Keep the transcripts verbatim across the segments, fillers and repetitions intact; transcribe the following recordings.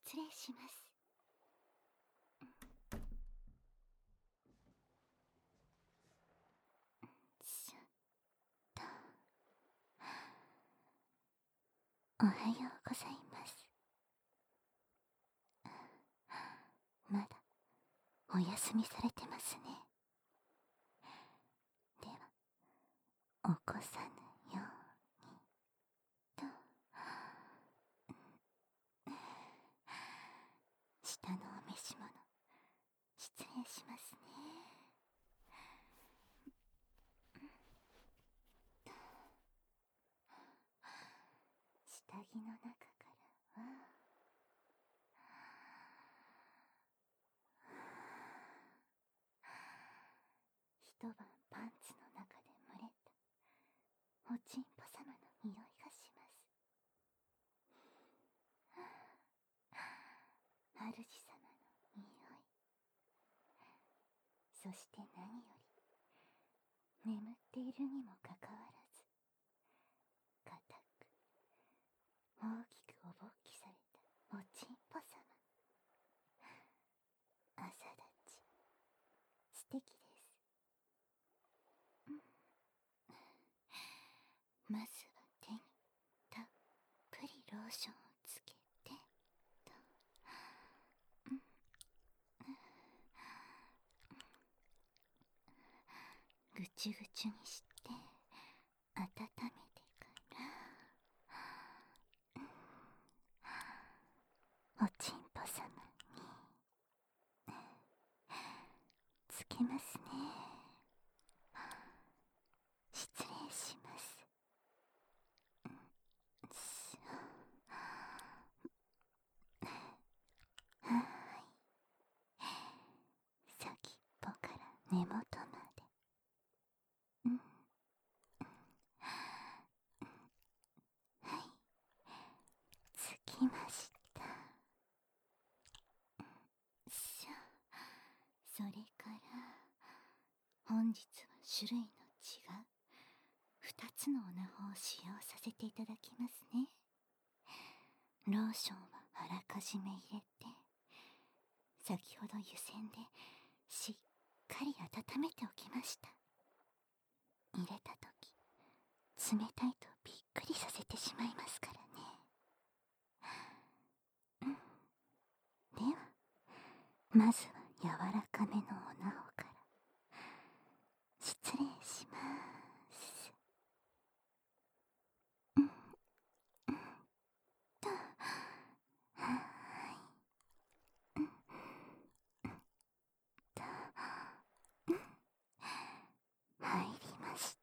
失礼します。しょっと。おはようございます。まだお休みされてますね。では起こさぬようにと。下のお召し物失礼しますね。下着の中からは一晩パンツの中で蒸れたおちんぽ様の匂いがします。主様の匂い。そして何より眠っているにもかかわらず固く大きくおぼっきされたおちんぽ様。朝立ち素敵です。まずは手にたっぷりローションをつけてと、ぐちゅぐちゅにして温めてからおちんぽ様につけますね。失礼します。はーい。先っぽから根元まで。うん。はい。つきました。しょ。それから本日は種類の違うふたつのオナホを使用させていただきますね。ローションはあらかじめ入れて、先ほど湯煎でしっかり温めておきました。入れたとき冷たいとびっくりさせてしまいますからね。うん。ではまずは柔らかめのおなほから失礼します。うん。うんと。はーい。うん。うんと。うん。入りました。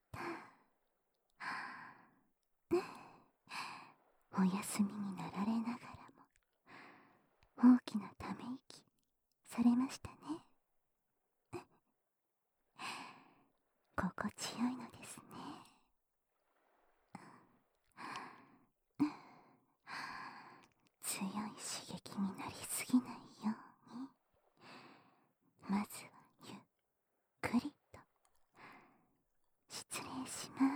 お休みになられながらも大きなため息されましたね。心地よいのですね。強い刺激になりすぎないように、まずはゆっくりと失礼します。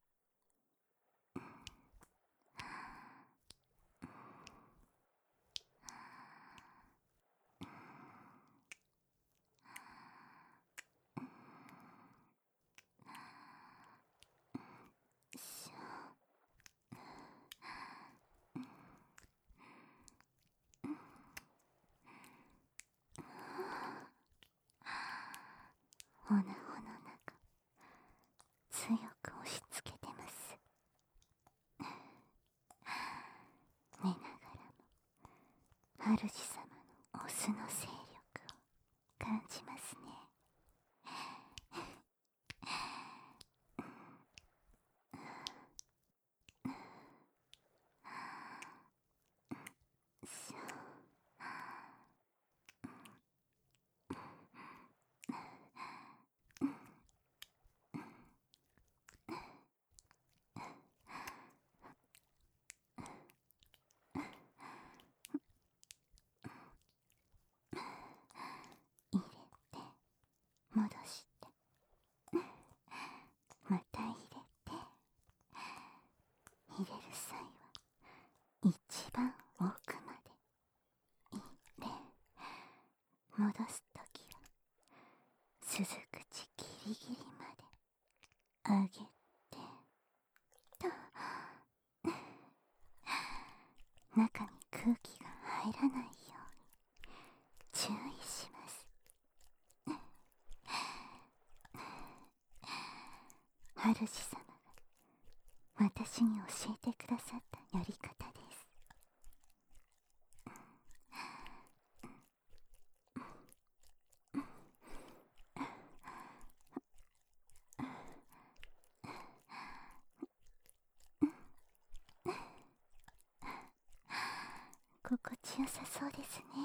しょ。おなほの中強く押しつけてます。寝ながらも主様のオスの勢力を感じますね。しょ。入れて戻してまた入れて、入れる際は一番奥まで中に空気が入らないように注意します。主様が私に教えてくださったやり方です。心地よさそうですね。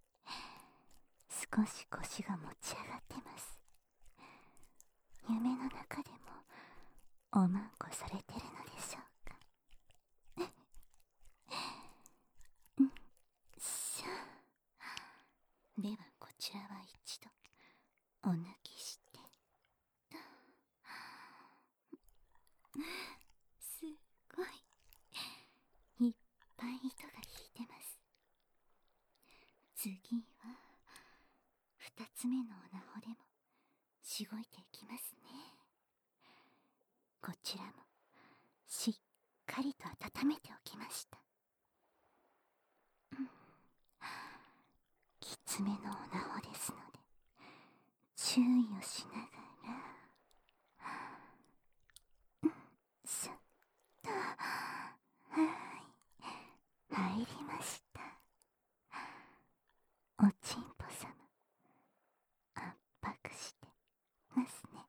少し腰が持ち上がってます。夢の中でもおまんこされてるのでしょうか。んしゃ。ではこちらは一度お抜きしてすごいいっぱい糸が引いてます。次は二つ目のおなほでもしごいていきますね。こちらもしっかりと温めておきました。きつめのおなほですので注意をしながら、しゃっと、はい、入りました。おちんぽさま圧迫してますね。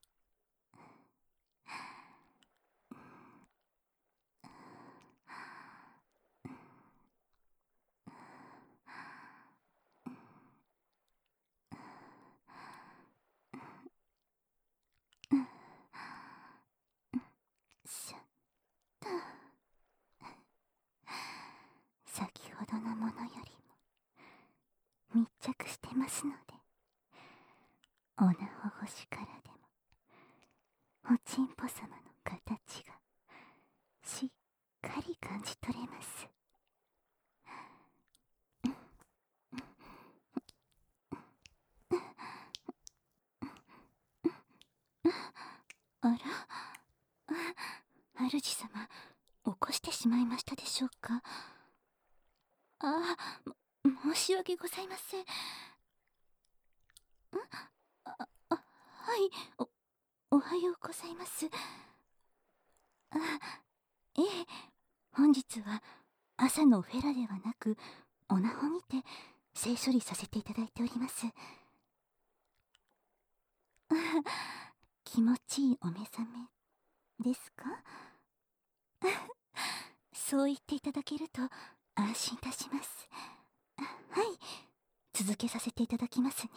しゃっと、先ほどのものよりも密着してますので、おなほ越しからでもおちんぽさまの形がしっかり感じ取れます。あら、主様、起こしてしまいましたでしょうか。ああ、申し訳ございません。んあ、あ、はい、お、おはようございます。あ、ええ、本日は朝のフェラではなく、おなほにて性処理させていただいております。気持ちいいお目覚めですか。そう言っていただけると安心いたします。はい、続けさせていただきますね。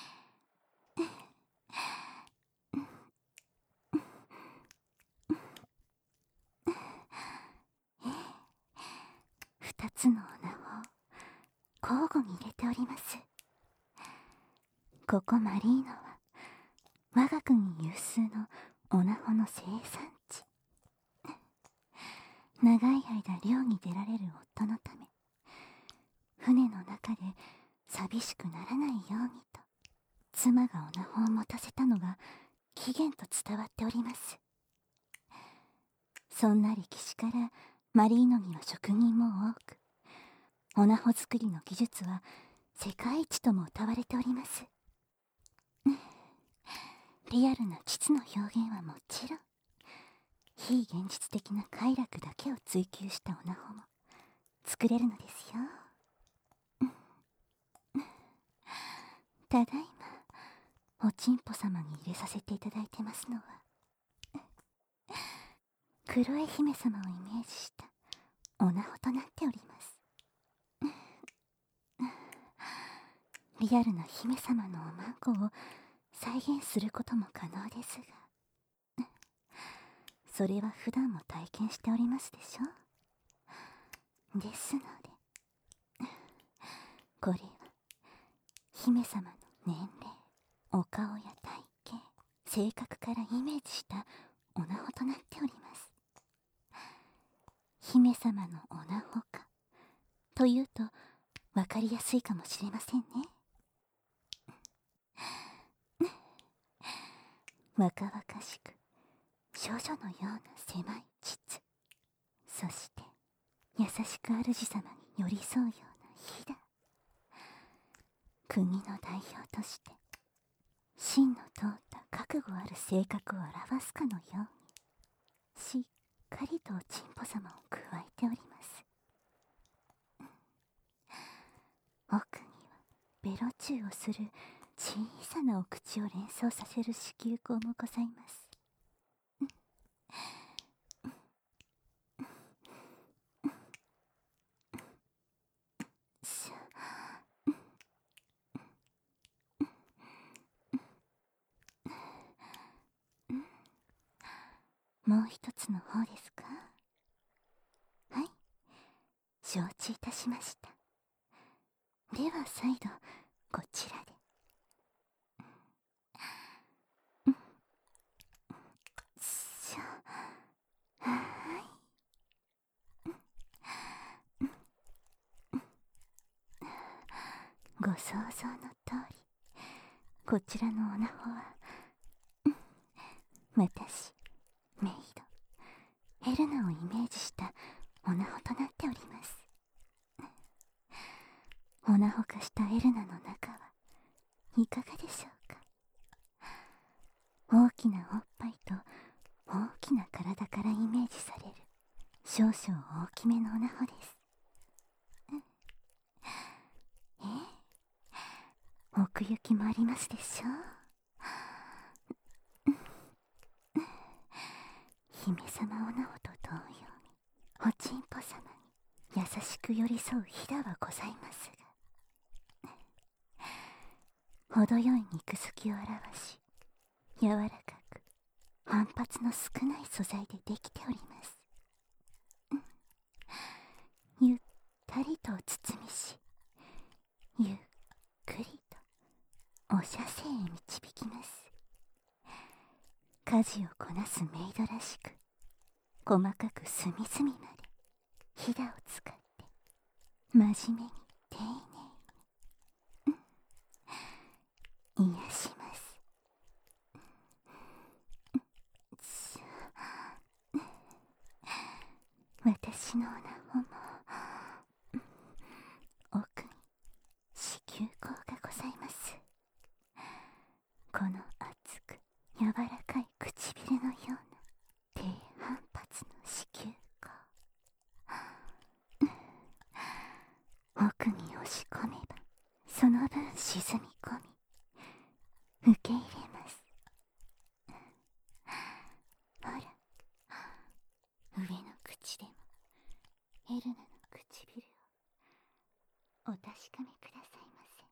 二つのおなほを交互に入れております。ここマリーノは我が国有数のおなほの生産地。長い間漁に出られる夫のため、船の中で寂しくならないようにと妻がおなほを持たせたのが起源と伝わっております。そんな歴史からマリーノには職人も多く、おなほ作りの技術は世界一とも謳われております。リアルな膣の表現はもちろん、非現実的な快楽だけを追求したおなほも作れるのですよ。ただいまおちんぽ様に入れさせていただいてますのは、クロエ姫様をイメージしたおなほとなっております。リアルな姫様のおまんこを再現することも可能ですが、それは普段も体験しておりますでしょ。ですので、これは姫様の年齢、お顔や体型、性格からイメージしたおなほとなっております。姫様のおなほかというと分かりやすいかもしれませんね。若々しく少女のような狭い膣、そして優しく主様に寄り添うような日だ。国の代表として芯の通った覚悟ある性格を表すかのように、しっかりとおちんぽ様を加えております。奥にはベロチューをする小さなお口を連想させる子宮口もございます。もう一つの方ですか？はい、承知いたしました。では再度こちらで。しょ、はーい。ご想像の通り、こちらのおなほは、私、メイド、エルナをイメージしたおなほとなっております。おなほ化したエルナの中はいかがでしょうか。大きなおっぱいと大きな体からイメージされる少々大きめのおなほです。ええ、奥行きもありますでしょう。姫様おなほと同様におちんぽ様に優しく寄り添うひだはございますが、程よい肉付きを表し、柔らかく反発の少ない素材でできております。ゆったりと包みし、ゆっくりとお射精へ導きます。家事をこなすメイドらしく、細かく隅々までひだを使って真面目に丁寧に癒します。私のおなほも奥に子宮口がございます。この厚く柔らかい唇のような低反発の子宮口、奥に押し込めばその分沈み込み受け入れます。ほら、上の口でもエルナの唇をお確かめくださいませ。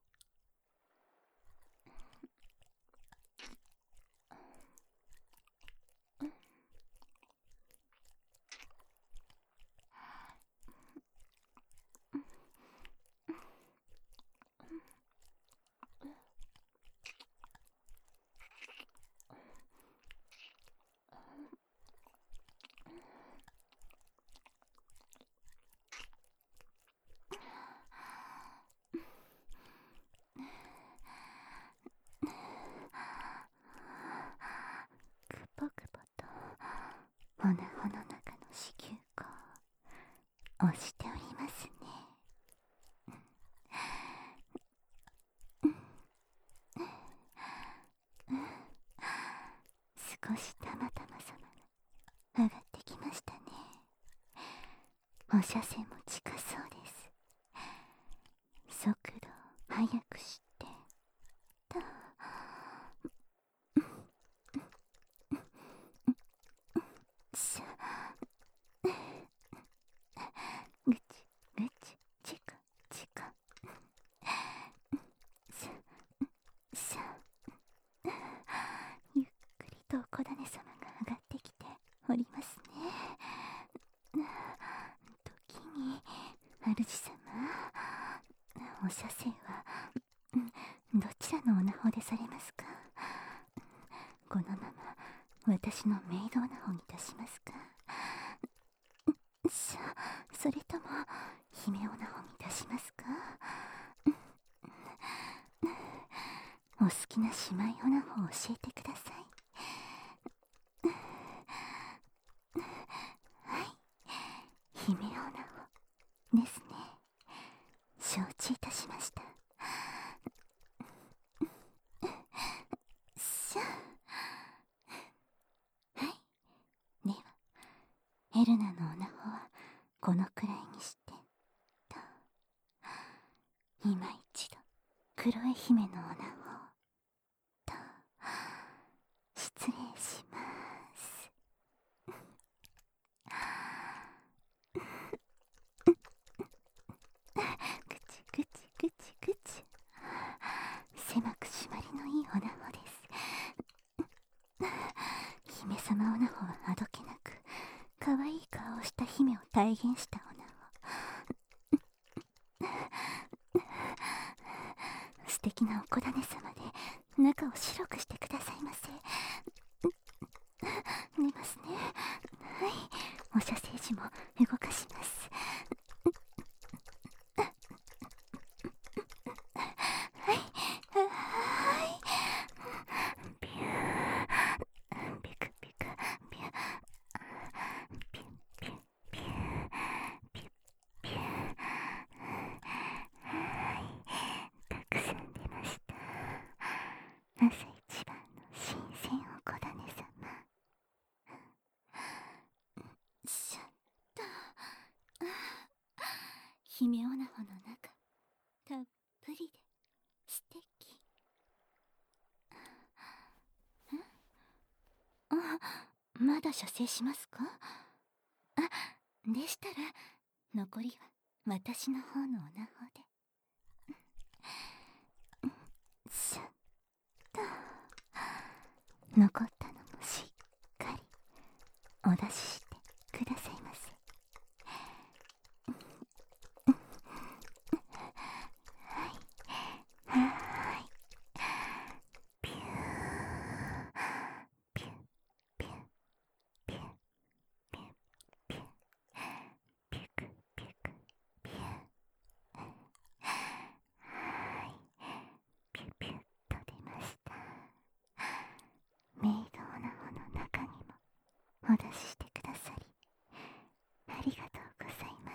くぽくぽとおなほの中の子宮口を押しておりますね。少したまたま様が上がってきましたね。お射精も近そうです。速度を速くしてと、しゃ、ぐちぐち、チコチコ、しゃしゃ、ゆっくりとおこだね様が上がってきておりますね。時に主様、お射精はどちらのおなほでされますか？このまま私のメイドおなほに出しますか？しゃ、それとも姫おなほに出しますか？お好きな姉妹おなほを教えてください。はい、姫おなほですね。承知いたしました。しゃはい。ではエルナのおなほはこのくらいにしてと、今一度クロエ姫のおなほと、失礼します。ぐちぐちぐちぐち、狭く締まりのいいおなほです。姫様おなほはあどけなく可愛い顔をした姫を体現したおなほ。素敵なおこだね様で中を白くしてくださいませ。寝ますね。はい、お射精時も動かします。はいはい、ビュービクビクビュービュービュービュービュービュー、はい、たくさん出ました。朝一番の新鮮おこだね様。しゃっと、姫おなほの中たっぷりで素敵。あ、まだ射精しますか？あ、でしたら残りは私の方のおなほで。しゃっと、残ったのもしっかりお出ししてくださいませ。はいはい、ピューピューピューピューピューピューピュクピュクピュー、はい、ピュピュッと出ました。メイドオナホの中にもお出ししてくださりありがとうございます。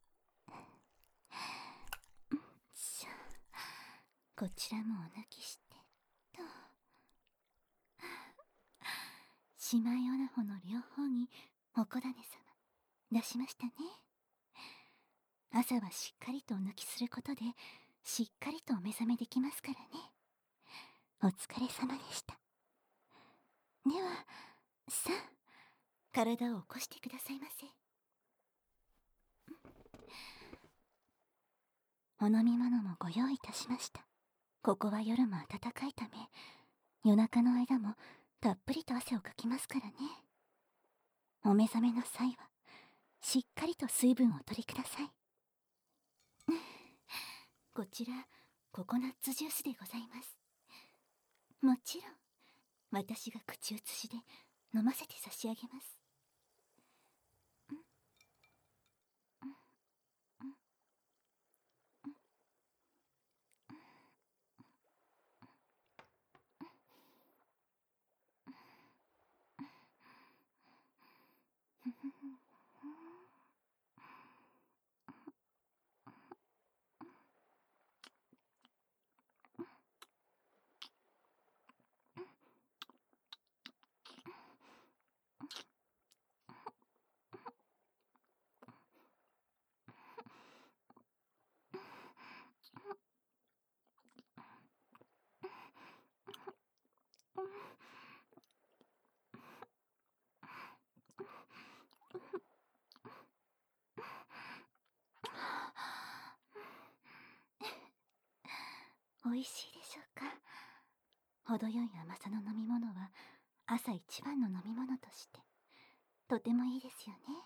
しゃ、こちらもお抜きしてと、姉妹オナホの両方におこだね様出しましたね。朝はしっかりとお抜きすることでしっかりとお目覚めできますからね。お疲れ様でした。ではさあ、体を起こしてくださいませ。お飲み物もご用意いたしました。ここは夜も暖かいため、夜中の間もたっぷりと汗をかきますからね。お目覚めの際はしっかりと水分をお取りください。こちらココナッツジュースでございます。もちろん私が口移しで飲ませて差し上げます。おいしいでしょうか。程よい甘さの飲み物は朝一番の飲み物としてとてもいいですよね。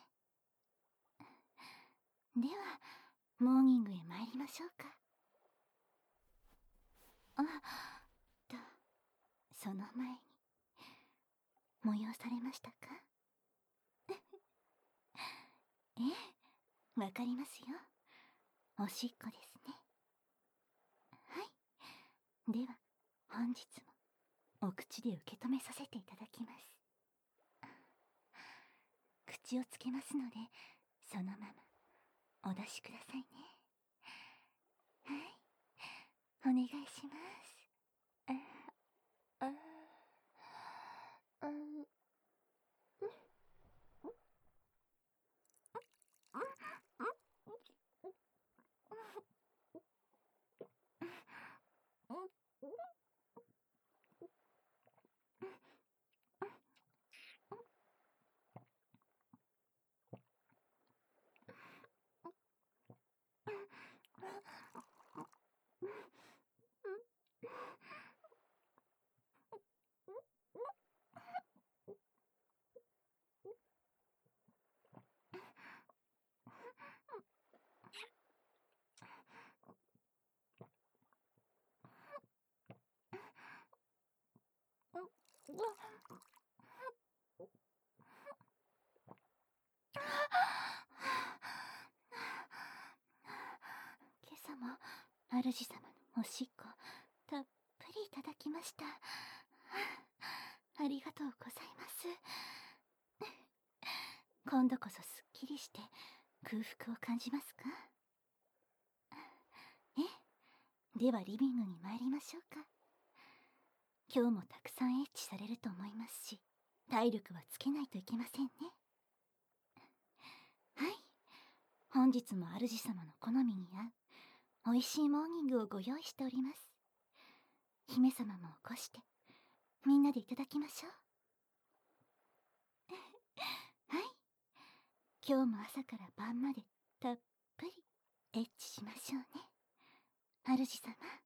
ではモーニングへ参りましょうか。あと、その前に催されましたか？ええ、わかりますよ。おしっこですね。はい、では本日もお口で受け止めさせていただきます。口をつけますのでそのままお出しくださいね。はい、お願いします。あああん今朝も主様のおしっこたっぷりいただきました。ありがとうございます。今度こそすっきりして空腹を感じますか？え、ではリビングに参りましょうか。今日もたくさんエッチされると思いますし、体力はつけないといけませんね。はい、本日も主様の好みに合う美味しいモーニングをご用意しております。姫様も起こしてみんなでいただきましょう。はい、今日も朝から晩までたっぷりエッチしましょうね、主様。